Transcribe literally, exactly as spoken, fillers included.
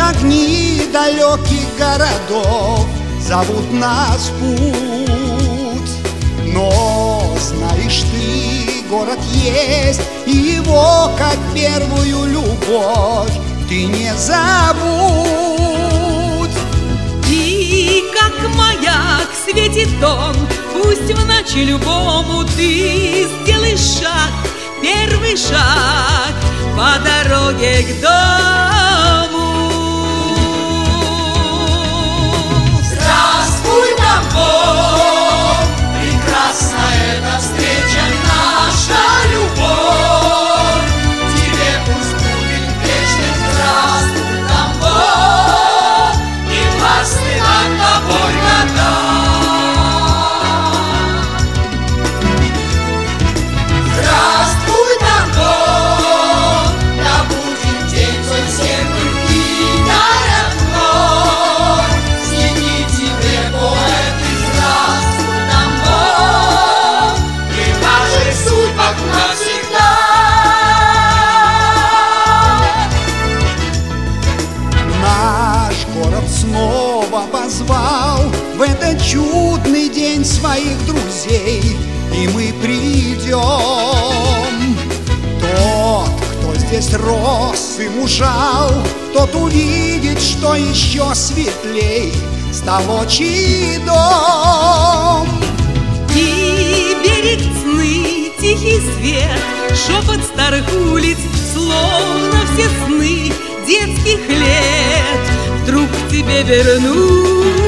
огни далеких городов зовут нас в путь. Но знаешь ты, город есть, и его, как первую любовь, ты не забудь. И как маяк светит он, пусть в ночи любому ты сделай шаг, первый шаг по дороге к дому. Здравствуй, Тамбов, прекрасна эта встреча, наша любовь. Тебе пусть будет вечным. Здравствуй, Тамбов, и властны над тобой года. Здравствуй, Тамбов, да будет день твой всем и дарят вновь. Снеги тебе поэты. Здравствуй, Тамбов, и в наших судьбах навсегда. Наш город снова позвал в этот чудный день своих друзей, и мы придем. Тот, кто здесь рос и мужал, тот увидит, что еще светлей стал отчий дом. И берег сны, тихий свет, шепот старых улиц, словно все сны детских лет вдруг к тебе вернут.